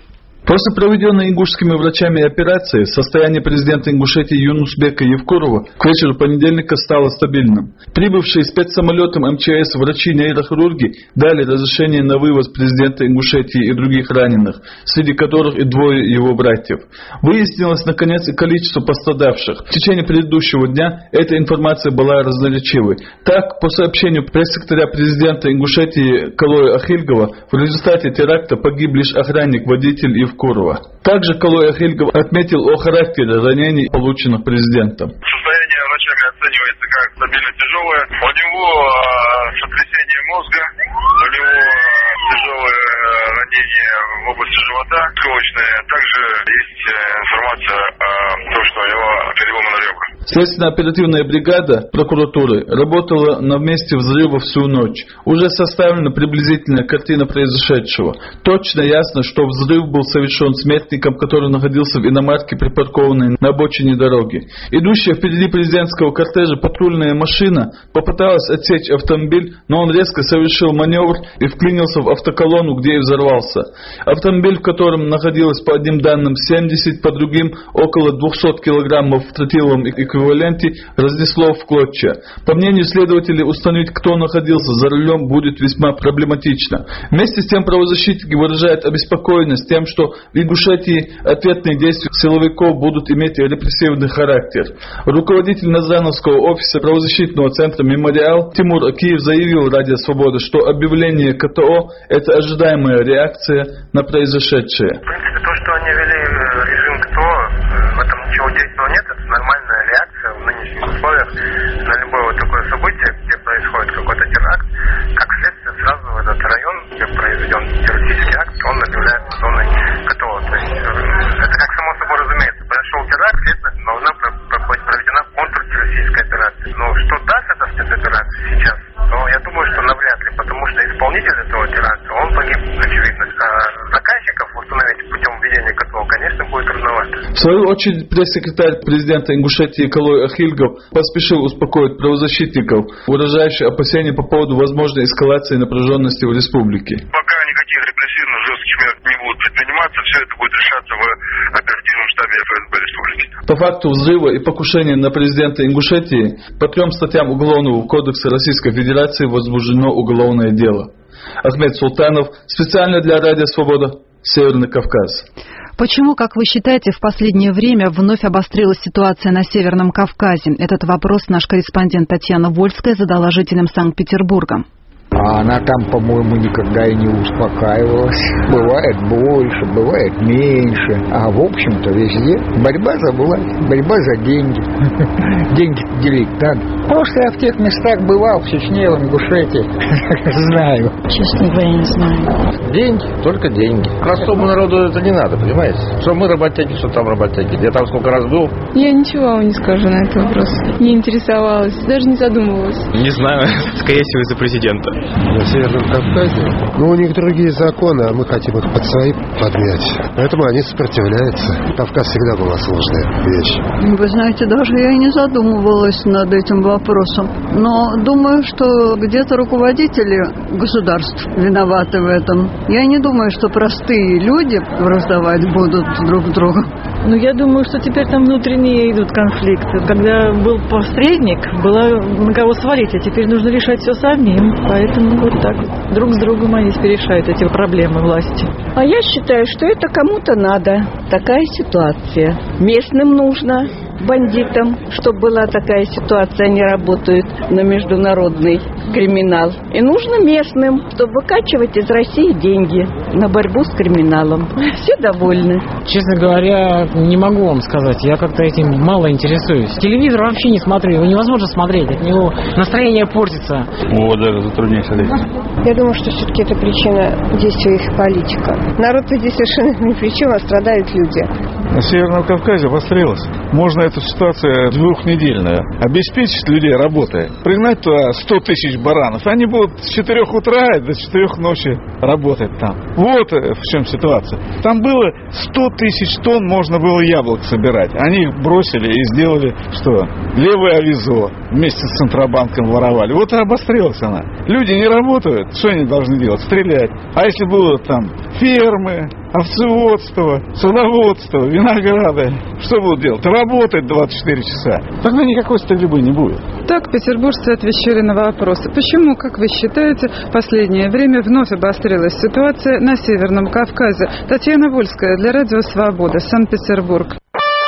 После проведенной ингушскими врачами операции состояние президента Ингушетии Юнусбека Евкурова к вечеру понедельника стало стабильным. Прибывшие спецсамолетом эм че эс врачи-нейрохирурги дали разрешение на вывоз президента Ингушетии и других раненых, среди которых и двое его братьев. Выяснилось, наконец, и количество пострадавших. В течение предыдущего дня эта информация была разноречивой. Так, по сообщению пресс-секретаря президента Ингушетии Калоя Ахильгова, в результате теракта погиб лишь охранник-водитель Евкурова. Курова. Также Калой Ахильгов отметил о характере ранений, полученных президентом. Состояние врачами оценивается как стабильно тяжелое. У него сотрясение мозга, у него тяжелое ранение в области живота, сколочное. Также есть информация о том, что у него переломаны ребра. Следственно-оперативная бригада прокуратуры работала на месте взрыва всю ночь. Уже составлена приблизительная картина произошедшего. Точно ясно, что взрыв был совершен смертником, который находился в иномарке, припаркованной на обочине дороги. Идущая впереди президентского кортежа патрульная машина попыталась отсечь автомобиль, но он резко совершил маневр и вклинился в автоколонну, где и взорвался. Автомобиль, в котором находилось по одним данным семьдесят, по другим около двухсот килограммов в тротиловом эквиваленте, разнесло в клочья. По мнению следователей, установить, кто находился за рулем, будет весьма проблематично. Вместе с тем правозащитники выражают обеспокоенность тем, что в Ингушетии ответные действия силовиков будут иметь репрессивный характер. Руководитель Назрановского офиса правозащитного центра «Мемориал» Тимур Акиев заявил Радио Свобода, что объявление ка тэ о – это ожидаемая реакция на произошедшее. В принципе, то, что они ввели режим ка тэ о, в этом ничего удивительного нет, это нормальная реакция в нынешних условиях на любое вот такое событие, где происходит какой-то теракт. Как следствие, сразу этот район, где произведен террористический акт, он объявляется зоной ка тэ о. То есть это как само собой разумеется. Произошел теракт, следовательно, должна быть проведена контртеррористическая операция. Но что даст эта спецоперация сейчас? Ну, я думаю, что навряд ли, потому что исполнитель этого теракта, он погиб, очевидно. А заказчиков установить путем введения ка тэ о, конечно, будет трудновато. В свою очередь, пресс-секретарь президента Ингушетии Калой Ахильгов поспешил успокоить правозащитников, выражающих опасения по поводу возможной эскалации напряженности в республике. Пока никаких репрессивных жестких мер не будут предприниматься, все это будет решаться в оперативном штабе эф эс бэ республики. По факту взрыва и покушения на президента Ингушетии по трем статьям Уголовного кодекса Российской Федерации возбуждено уголовное дело. Ахмед Султанов, специально для Радио Свобода, Северный Кавказ. Почему, как вы считаете, в последнее время вновь обострилась ситуация на Северном Кавказе? Этот вопрос наш корреспондент Татьяна Вольская задала жителям Санкт-Петербурга. А она там, по-моему, никогда и не успокаивалась. Бывает больше, бывает меньше. А в общем-то везде борьба за власть, борьба за деньги. Деньги делить надо. Просто я в тех местах бывал, в Чечне, в Ингушетии. Знаю. Честно говоря, не знаю. Деньги, только деньги. Простому народу это не надо, понимаете? Что мы работяги, что там работяги. Я там сколько раз был. Я ничего вам не скажу на этот вопрос. Не интересовалась, даже не задумывалась. Не знаю, скорее всего, из-за президента. На Северном Кавказе. Ну, у них другие законы, а мы хотим их под свои подмять. Поэтому они сопротивляются. Кавказ всегда была сложная вещь. Вы знаете, даже я и не задумывалась над этим вопросом. Но думаю, что где-то руководители государств виноваты в этом. Я не думаю, что простые люди враждовать будут друг другу. Ну, я думаю, что теперь там внутренние идут конфликты. Когда был посредник, было на кого свалить, а теперь нужно решать все самим. Поэтому вот так вот. Друг с другом они теперь решают эти проблемы власти. А я считаю, что это кому-то надо. Такая ситуация. Местным нужно, бандитам, чтобы была такая ситуация, они работают на международный криминал. И нужно местным, чтобы выкачивать из России деньги на борьбу с криминалом. Все довольны. Честно говоря, не могу вам сказать. Я как-то этим мало интересуюсь. Телевизор вообще не смотрю. Его невозможно смотреть. От него настроение портится. Вот это затруднительно. Я думаю, что все-таки это причина действия их политика. Народ-то здесь совершенно ни при чем, а страдают люди. На Северном Кавказе обострилась. Можно эту ситуацию двухнедельную обеспечить людей работой. Пригнать туда сто тысяч баранов. Они будут с четырех утра до четырех ночи работать там. Вот в чем ситуация. Там было сто тысяч тонн, можно было яблок собирать. Они их бросили и сделали что? Левое авизо. Вместе с Центробанком воровали. Вот и обострилась она. Люди не работают. Что они должны делать? Стрелять. А если будут там фермы, овцеводство, свиноводство, винограды. Что будут делать? Работать двадцать четыре часа. Тогда никакой стрельбы не будет. Так петербуржцы отвечали на вопросы. Почему, как вы считаете, в последнее время вновь обострилась ситуация на Северном Кавказе? Татьяна Вольская для Радио Свобода, Санкт-Петербург.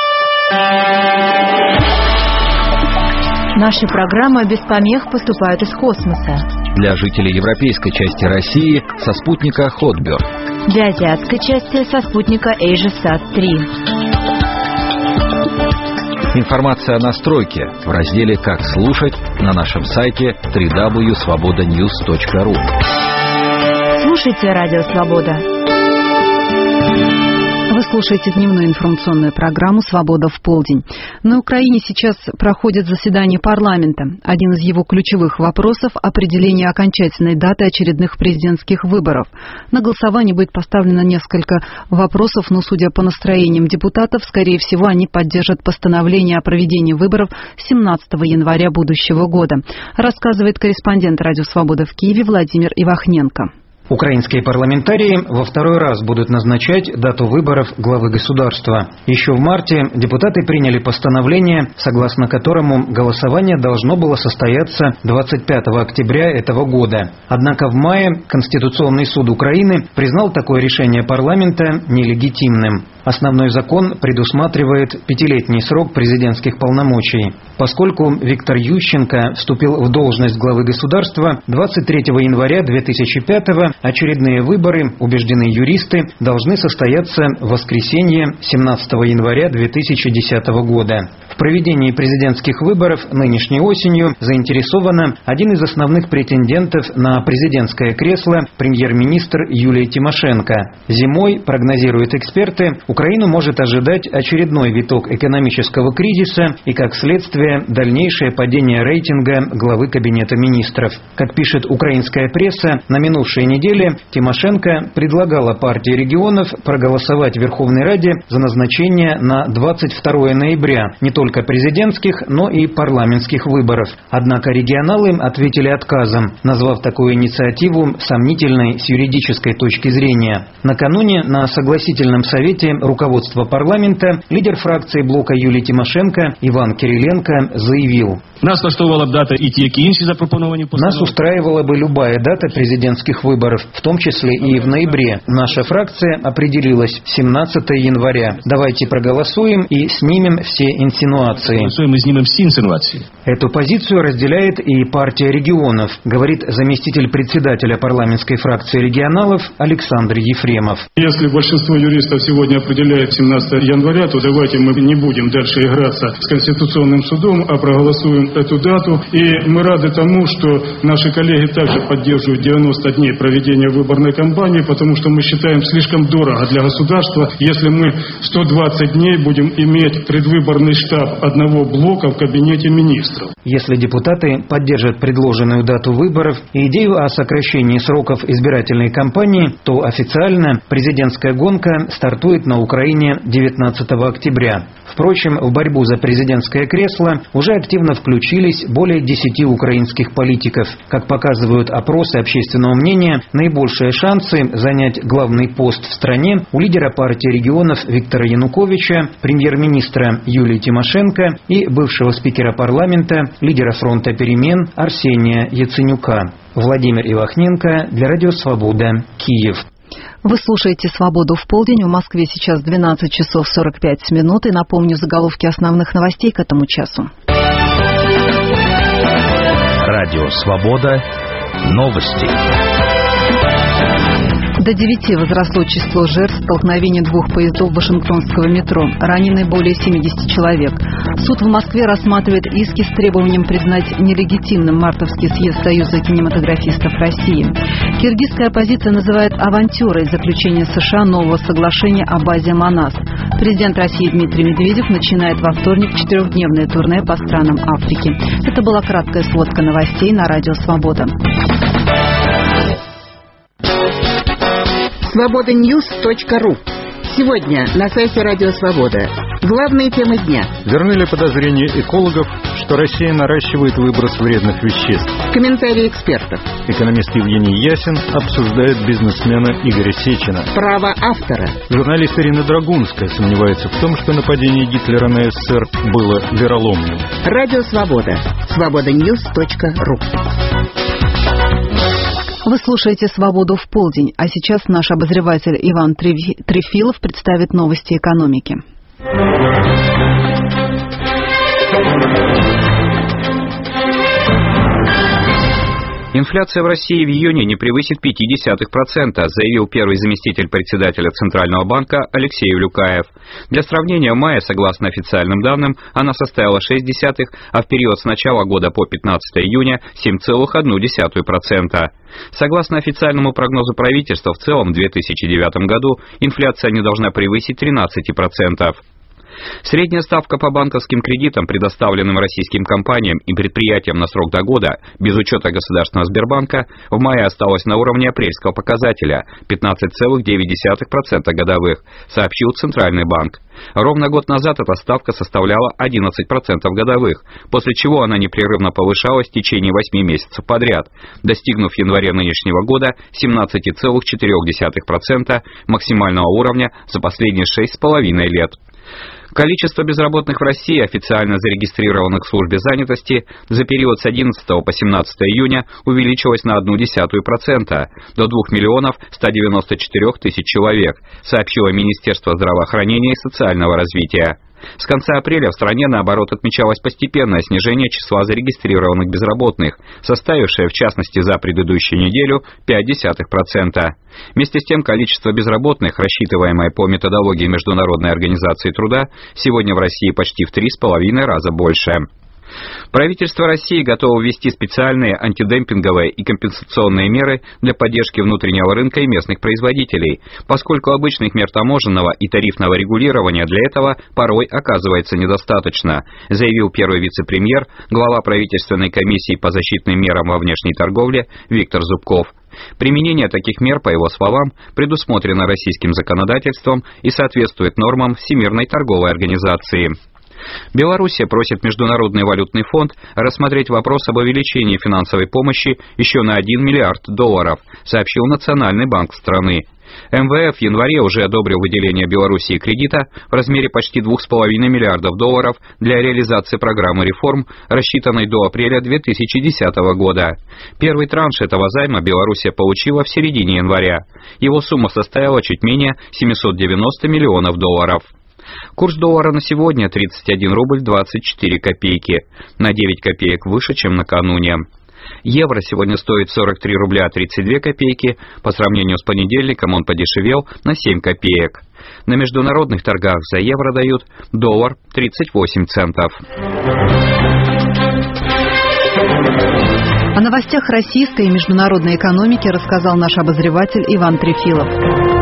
Наши программы без помех поступают из космоса. Для жителей европейской части России со спутника Хотберг. Для азиатской части со спутника Эйжесат три. Информация о настройке в разделе «Как слушать» на нашем сайте дабл ю дабл ю дабл ю точка свобода ньюс точка ру. Слушайте Радио Свобода. Вы слушаете дневную информационную программу «Свобода в полдень». На Украине сейчас проходит заседание парламента. Один из его ключевых вопросов – определение окончательной даты очередных президентских выборов. На голосование будет поставлено несколько вопросов, но, судя по настроениям депутатов, скорее всего, они поддержат постановление о проведении выборов семнадцатого января будущего года, рассказывает корреспондент «Радио Свобода» в Киеве Владимир Ивахненко. Украинские парламентарии во второй раз будут назначать дату выборов главы государства. Еще в марте депутаты приняли постановление, согласно которому голосование должно было состояться двадцать пятого октября этого года. Однако в мае Конституционный суд Украины признал такое решение парламента нелегитимным. Основной закон предусматривает пятилетний срок президентских полномочий. Поскольку Виктор Ющенко вступил в должность главы государства двадцать третьего января две тысячи пятого, очередные выборы, убеждены юристы, должны состояться в воскресенье семнадцатого января две тысячи десятого года. В проведении президентских выборов нынешней осенью заинтересована один из основных претендентов на президентское кресло – премьер-министр Юлия Тимошенко. Зимой, прогнозируют эксперты, Украину может ожидать очередной виток экономического кризиса и, как следствие, дальнейшее падение рейтинга главы Кабинета министров. Как пишет украинская пресса, на минувшей неделе Тимошенко предлагала партии регионов проголосовать в Верховной Раде за назначение на двадцать второго ноября не только президентских, но и парламентских выборов. Однако регионалы ответили отказом, назвав такую инициативу сомнительной с юридической точки зрения. Накануне на согласительном совете руководства парламента лидер фракции блока Юлии Тимошенко Иван Кириленко заявил: Нас влаштовувала б дата і ті, які інші запропоновані постанови. Нас устраивала бы любая дата президентских выборов, в том числе и в ноябре. Наша фракция определилась семнадцатого января. Давайте проголосуем и снимем все инсинуации. Проголосуем и снимем все инсинуации. Эту позицию разделяет и партия регионов, говорит заместитель председателя парламентской фракции регионалов Александр Ефремов. Если большинство юристов сегодня определяет семнадцатого января, то давайте мы не будем дальше играться с Конституционным судом, а проголосуем эту дату. И мы рады тому, что наши коллеги также поддерживают девяносто дней проведения выборной кампании, потому что мы считаем слишком дорого для государства, если мы сто двадцать дней будем иметь предвыборный штаб одного блока в Кабинете министров. Если депутаты поддержат предложенную дату выборов и идею о сокращении сроков избирательной кампании, то официально президентская гонка стартует на Украине девятнадцатого октября. Впрочем, в борьбу за президентское кресло уже активно включились более десяти украинских политиков. Как показывают опросы общественного мнения, наибольшие шансы занять главный пост в стране у лидера партии регионов Виктора Януковича, премьер-министра Юлии Тимошенко и бывшего спикера парламента, лидера фронта перемен Арсения Яценюка. Владимир Ивахненко для Радио Свобода, Киев. Вы слушаете «Свободу в полдень». В Москве сейчас двенадцать часов сорок пять минут. И напомню заголовки основных новостей к этому часу. Радио «Свобода». Новости. До девяти возросло число жертв столкновения двух поездов Вашингтонского метро. Ранены более семидесяти человек. Суд в Москве рассматривает иски с требованием признать нелегитимным мартовский съезд Союза кинематографистов России. Киргизская оппозиция называет авантюрой заключение США нового соглашения о базе МОНАС. Президент России Дмитрий Медведев начинает во вторник четырехдневное турне по странам Африки. Это была краткая сводка новостей на Радио Свобода. свобода ньюс точка ру. Сегодня на сайте Радио Свобода. Главные темы дня. Верны ли подозрения экологов, что Россия наращивает выброс вредных веществ? Комментарии экспертов. Экономист Евгений Ясин обсуждает бизнесмена Игоря Сечина. Право автора. Журналист Ирина Драгунская сомневается в том, что нападение Гитлера на СССР было вероломным. Радио Свобода. свобода ньюс точка ру. Вы слушаете «Свободу в полдень», а сейчас наш обозреватель Иван Трефилов представит новости экономики. Инфляция в России в июне не превысит пять десятых процента, заявил первый заместитель председателя Центрального банка Алексей Улюкаев. Для сравнения, в мае, согласно официальным данным, она составила шесть десятых, а в период с начала года по пятнадцатое июня семь целых одну десятую процента. Согласно официальному прогнозу правительства, в целом в две тысячи девятом году инфляция не должна превысить тринадцать процентов. Средняя ставка по банковским кредитам, предоставленным российским компаниям и предприятиям на срок до года, без учета государственного Сбербанка, в мае осталась на уровне апрельского показателя пятнадцать целых девять десятых процента годовых, сообщил Центральный банк. Ровно год назад эта ставка составляла одиннадцать процентов годовых, после чего она непрерывно повышалась в течение восьми месяцев подряд, достигнув в январе нынешнего года семнадцать целых четыре десятых процента максимального уровня за последние шесть с половиной лет. Количество безработных в России, официально зарегистрированных в службе занятости, за период с одиннадцатого по семнадцатое июня увеличилось на одну десятую процента, до двух миллионов ста девяноста четырёх тысяч человек, сообщило Министерство здравоохранения и социального развития. С конца апреля в стране, наоборот, отмечалось постепенное снижение числа зарегистрированных безработных, составившее, в частности, за предыдущую неделю пять десятых процента. Вместе с тем, количество безработных, рассчитываемое по методологии Международной организации труда, сегодня в России почти в три с половиной раза больше. Правительство России готово ввести специальные антидемпинговые и компенсационные меры для поддержки внутреннего рынка и местных производителей, поскольку обычных мер таможенного и тарифного регулирования для этого порой оказывается недостаточно, заявил первый вице-премьер, глава правительственной комиссии по защитным мерам во внешней торговле Виктор Зубков. Применение таких мер, по его словам, предусмотрено российским законодательством и соответствует нормам Всемирной торговой организации. Белоруссия просит Международный валютный фонд рассмотреть вопрос об увеличении финансовой помощи еще на один миллиард долларов, сообщил Национальный банк страны. эм вэ эф в январе уже одобрил выделение Белоруссии кредита в размере почти двух с половиной миллиардов долларов для реализации программы реформ, рассчитанной до апреля две тысячи десятого года. Первый транш этого займа Белоруссия получила в середине января. Его сумма составила чуть менее семьсот девяносто миллионов долларов. Курс доллара на сегодня тридцать один рубль двадцать четыре копейки, на девять копеек выше, чем накануне. Евро сегодня стоит сорок три рубля тридцать две копейки, по сравнению с понедельником он подешевел на семь копеек. На международных торгах за евро дают доллар тридцать восемь центов. О новостях российской и международной экономики рассказал наш обозреватель Иван Трефилов.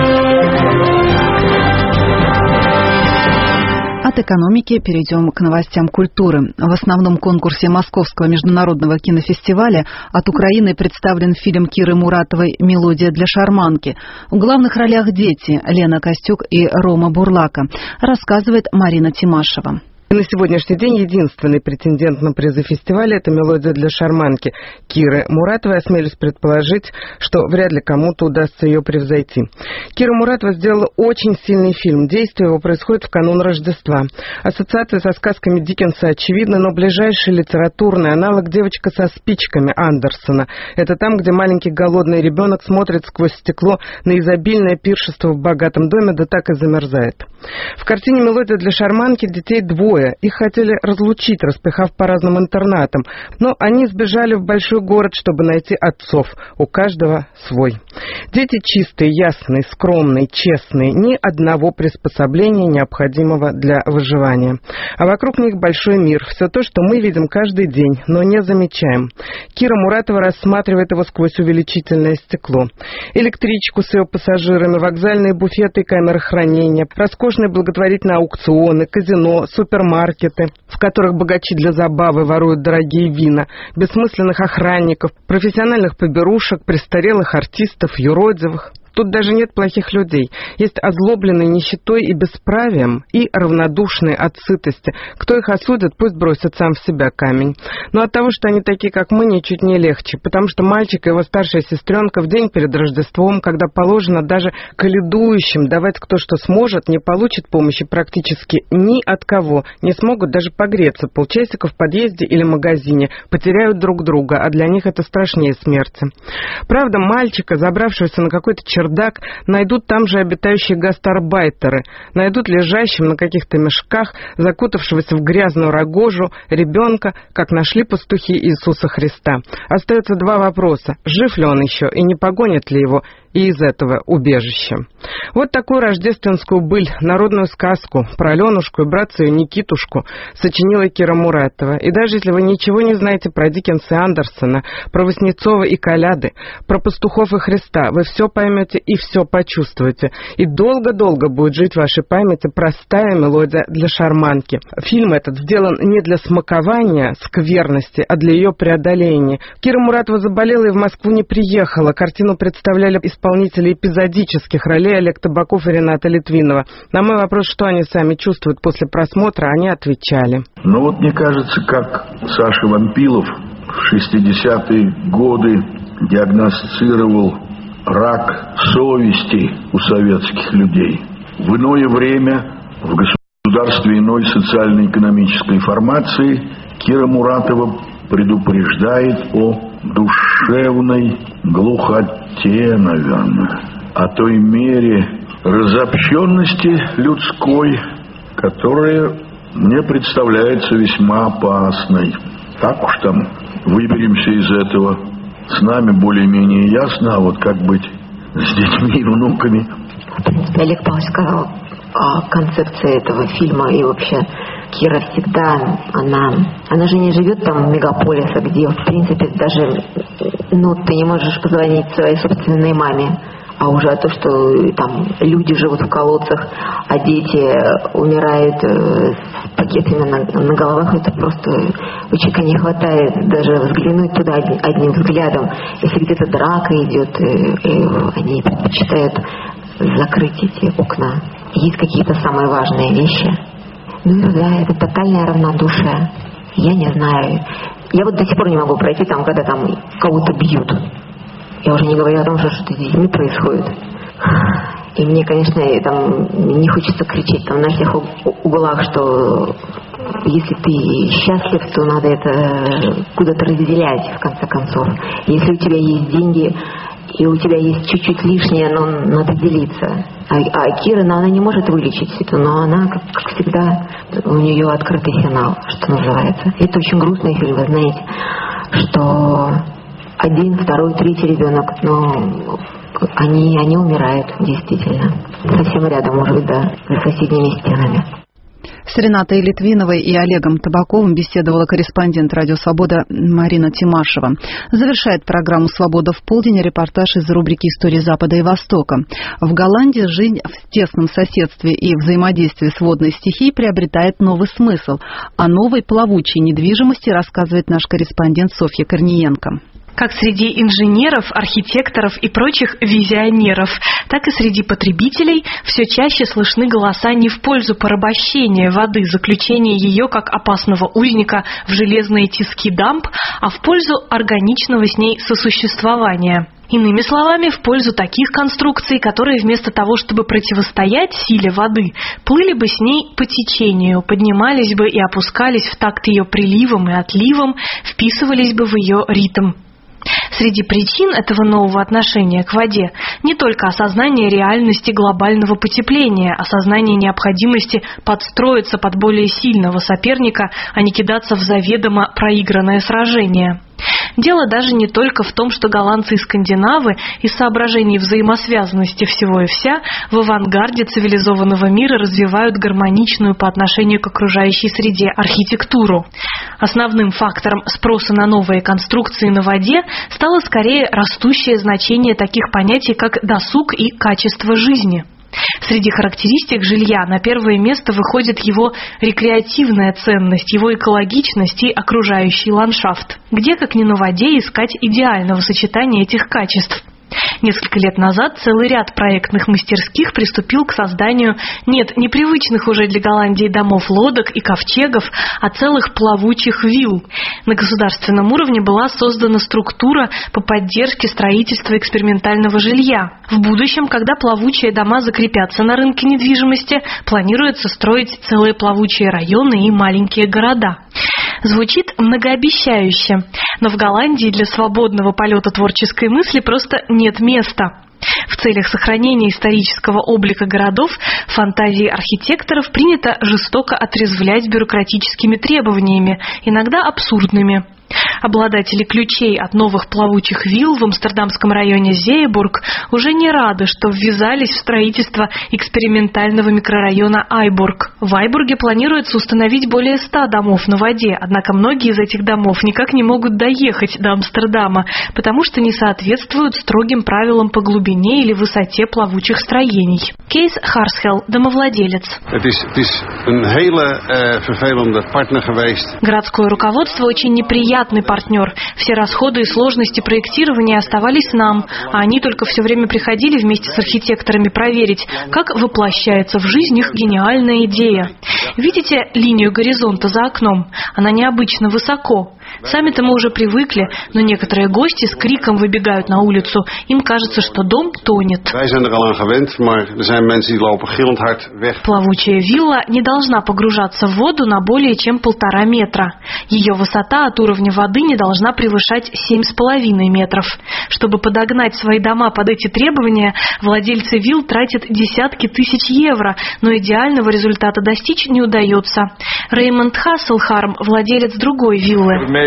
От экономики перейдем к новостям культуры. В основном конкурсе Московского международного кинофестиваля от Украины представлен фильм Киры Муратовой «Мелодия для шарманки». В главных ролях дети Лена Костюк и Рома Бурлака, рассказывает Марина Тимашева. На сегодняшний день единственный претендент на призы фестиваля – это «Мелодия для шарманки» Киры Муратовой. Осмелюсь предположить, что вряд ли кому-то удастся ее превзойти. Кира Муратова сделала очень сильный фильм. Действие его происходит в канун Рождества. Ассоциация со сказками Диккенса очевидна, но ближайший литературный аналог «Девочка со спичками» Андерсона. Это там, где маленький голодный ребенок смотрит сквозь стекло на изобильное пиршество в богатом доме, да так и замерзает. В картине «Мелодия для шарманки» детей двое. Их хотели разлучить, распихав по разным интернатам, но они сбежали в большой город, чтобы найти отцов. У каждого свой. Дети чистые, ясные, скромные, честные, ни одного приспособления, необходимого для выживания. А вокруг них большой мир, все то, что мы видим каждый день, но не замечаем. Кира Муратова рассматривает его сквозь увеличительное стекло. Электричку с ее пассажирами, вокзальные буфеты и камеры хранения, роскошные благотворительные аукционы, казино, супермаркеты, маркеты, в которых богачи для забавы воруют дорогие вина, бессмысленных охранников, профессиональных поберушек, престарелых артистов, юродивых. Тут даже нет плохих людей. Есть озлобленные нищетой и бесправием, и равнодушные от сытости. Кто их осудит, пусть бросит сам в себя камень. Но от того, что они такие, как мы, ничуть не легче, потому что мальчик и его старшая сестренка в день перед Рождеством, когда положено даже коледующим давать кто что сможет, не получит помощи практически ни от кого, не смогут даже погреться полчасика в подъезде или магазине, потеряют друг друга, а для них это страшнее смерти. Правда, мальчика, забравшегося на какой-то чердак, найдут там же обитающие гастарбайтеры, найдут лежащим на каких-то мешках, закутавшегося в грязную рогожу, ребенка, как нашли пастухи Иисуса Христа. Остается два вопроса: жив ли он еще и не погонят ли его и из этого убежища. Вот такую рождественскую быль, народную сказку про Аленушку и братца ее Никитушку сочинила Кира Муратова. И даже если вы ничего не знаете про Диккенса и Андерсона, про Васнецова и коляды, про пастухов и Христа, вы все поймете и все почувствуете. И долго-долго будет жить в вашей памяти простая мелодия для шарманки. Фильм этот сделан не для смакования скверности, а для ее преодоления. Кира Муратова заболела и в Москву не приехала. Картину представляли исполнители эпизодических ролей Олег Табаков и Рената Литвинова. На мой вопрос, что они сами чувствуют после просмотра, они отвечали. Ну вот мне кажется, как Саша Вампилов в шестидесятые годы диагностировал рак совести у советских людей. В иное время, в государстве иной социально-экономической формации, Кира Муратова предупреждает о душевной глухоте, наверное, о той мере разобщенности людской, которая мне представляется весьма опасной. Так уж там выберемся из этого, с нами более-менее ясно, а вот как быть с детьми и внуками. В принципе, Олег Павлович сказал о концепции этого фильма, и вообще Кира всегда, она, она же не живет там в мегаполисе, где, в принципе, даже, ну, ты не можешь позвонить своей собственной маме, а уже то, что там люди живут в колодцах, а дети умирают э, с пакетами на, на головах, это просто у человека не хватает даже взглянуть туда одним, одним взглядом. Если где-то драка идет, э, э, они предпочитают закрыть эти окна. Есть какие-то самые важные вещи. Ну да, это тотальное равнодушие. Я не знаю. Я вот до сих пор не могу пройти там, когда там кого-то бьют. Я уже не говорю о том, что что-то с детьми происходит. И мне, конечно, там не хочется кричать там на всех углах, что если ты счастлив, то надо это куда-то разделять, в конце концов. Если у тебя есть деньги, и у тебя есть чуть-чуть лишнее, но надо делиться. А, а Кира, ну, она не может вылечить это, но она, как, как всегда, у нее открытый финал, что называется. Это очень грустный фильм, вы знаете, что один, второй, третий ребенок, но они, они умирают, действительно. Совсем рядом, может быть, да, за соседними стенами. С Ренатой Литвиновой и Олегом Табаковым беседовала корреспондент «Радио Свобода» Марина Тимашева. Завершает программу «Свобода в полдень» репортаж из рубрики «Истории Запада и Востока». В Голландии жизнь в тесном соседстве и взаимодействии с водной стихией приобретает новый смысл. О новой плавучей недвижимости рассказывает наш корреспондент Софья Корниенко. Как среди инженеров, архитекторов и прочих визионеров, так и среди потребителей все чаще слышны голоса не в пользу порабощения воды, заключения ее как опасного узника в железные тиски дамб, а в пользу органичного с ней сосуществования. Иными словами, в пользу таких конструкций, которые вместо того, чтобы противостоять силе воды, плыли бы с ней по течению, поднимались бы и опускались в такт ее приливам и отливам, вписывались бы в ее ритм. Среди причин этого нового отношения к воде не только осознание реальности глобального потепления, осознание необходимости подстроиться под более сильного соперника, а не кидаться в заведомо проигранное сражение. Дело даже не только в том, что голландцы и скандинавы из соображений взаимосвязанности всего и вся в авангарде цивилизованного мира развивают гармоничную по отношению к окружающей среде архитектуру. Основным фактором спроса на новые конструкции на воде стало скорее растущее значение таких понятий, как досуг и качество жизни. Среди характеристик жилья на первое место выходит его рекреативная ценность, его экологичность и окружающий ландшафт. Где, как ни на воде, искать идеального сочетания этих качеств? Несколько лет назад целый ряд проектных мастерских приступил к созданию, нет, непривычных уже для Голландии домов лодок и ковчегов, а целых плавучих вилл. На государственном уровне была создана структура по поддержке строительства экспериментального жилья. В будущем, когда плавучие дома закрепятся на рынке недвижимости, планируется строить целые плавучие районы и маленькие города. Звучит многообещающе, но в Голландии для свободного полета творческой мысли просто нет места. В целях сохранения исторического облика городов фантазии архитекторов принято жестоко отрезвлять бюрократическими требованиями, иногда абсурдными. Обладатели ключей от новых плавучих вилл в амстердамском районе Зеебург уже не рады, что ввязались в строительство экспериментального микрорайона Айбург. В Айбурге планируется установить более ста домов на воде, однако многие из этих домов никак не могут доехать до Амстердама, потому что не соответствуют строгим правилам по глубине или высоте плавучих строений. Кейс Харсхел, домовладелец. Городское руководство очень неприятно партнер. Все расходы и сложности проектирования оставались нам, а они только все время приходили вместе с архитекторами проверить, как воплощается в жизнь их гениальная идея. Видите линию горизонта за окном? Она необычно высоко. Сами-то мы уже привыкли, но некоторые гости с криком выбегают на улицу. Им кажется, что дом тонет. Плавучая вилла не должна погружаться в воду на более чем полтора метра. Ее высота от уровня воды не должна превышать семь с половиной метров. Чтобы подогнать свои дома под эти требования, владельцы вилл тратят десятки тысяч евро, но идеального результата достичь не удается. Реймонд Хасселхарм, владелец другой виллы.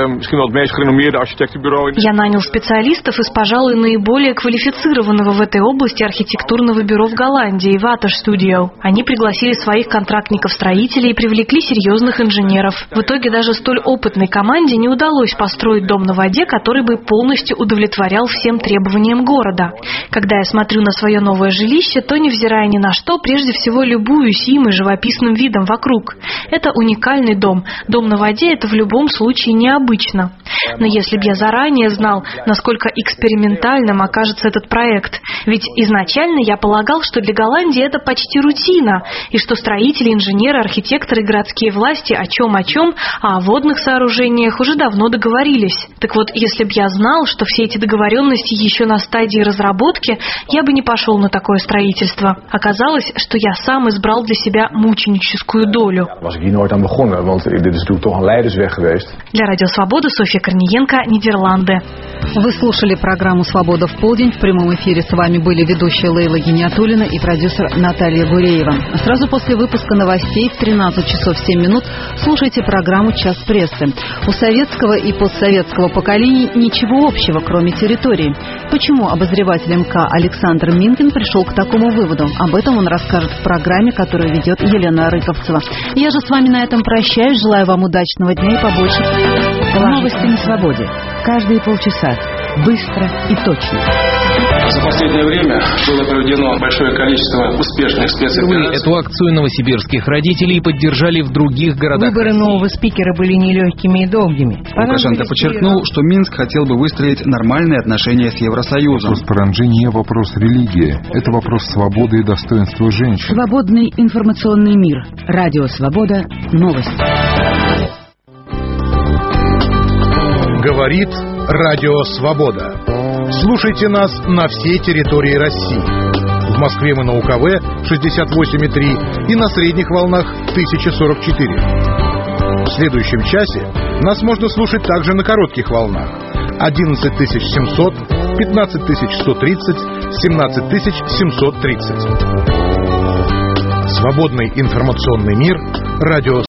Я нанял специалистов из, пожалуй, наиболее квалифицированного в этой области архитектурного бюро в Голландии, Water Studio. Они пригласили своих контрактников-строителей и привлекли серьезных инженеров. В итоге даже столь опытной команде не удалось построить дом на воде, который бы полностью удовлетворял всем требованиям города. Когда я смотрю на свое новое жилище, то, невзирая ни на что, прежде всего любуюсь им и живописным видом вокруг. Это уникальный дом. Дом на воде – это в любом случае необычно. Но если бы я заранее знал, насколько экспериментальным окажется этот проект, ведь изначально я полагал, что для Голландии это почти рутина, и что строители, инженеры, архитекторы и городские власти о чем о чем, а о водных сооружениях уже давно договорились. Так вот, если бы я знал, что все эти договоренности еще на стадии разработки, я бы не пошел на такое строительство. Оказалось, что я сам избрал для себя мученическую долю. Для Радио Свобода Софья Корниенко, Нидерланды. Вы слушали программу «Свобода в полдень». В прямом эфире с вами были ведущая Лейла Гиниатуллина и продюсер Наталья Гуреева. Сразу после выпуска новостей в тринадцать часов семь минут слушайте программу «Час прессы». У советского и постсоветского поколений ничего общего, кроме территории. Почему обозреватель эм ка Александр Минкин пришел к такому выводу? Об этом он расскажет в программе, которую ведет Елена Рыковцева. Я же с вами на этом прощаюсь. Желаю вам удачного дня и побольше. Новости на свободе. Каждые полчаса. Быстро и точно. За последнее время было проведено большое количество успешных спецопераций. Эту акцию новосибирских родителей поддержали в других городах. Выборы нового спикера были нелегкими и долгими. Лукашенко подчеркнул, что Минск хотел бы выстроить нормальные отношения с Евросоюзом. Вопрос паранджи не вопрос религии. Это вопрос свободы и достоинства женщин. Свободный информационный мир. Радио Свобода. Новости. Говорит Радио Свобода. Слушайте нас на всей территории России. В Москве мы на УКВ шестьдесят восемь и три и на средних волнах тысяча сорок четыре. В следующем часе нас можно слушать также на коротких волнах одиннадцать тысяч семьсот, пятнадцать тысяч сто тридцать, семнадцать тысяч семьсот тридцать. Свободный информационный мир. Радио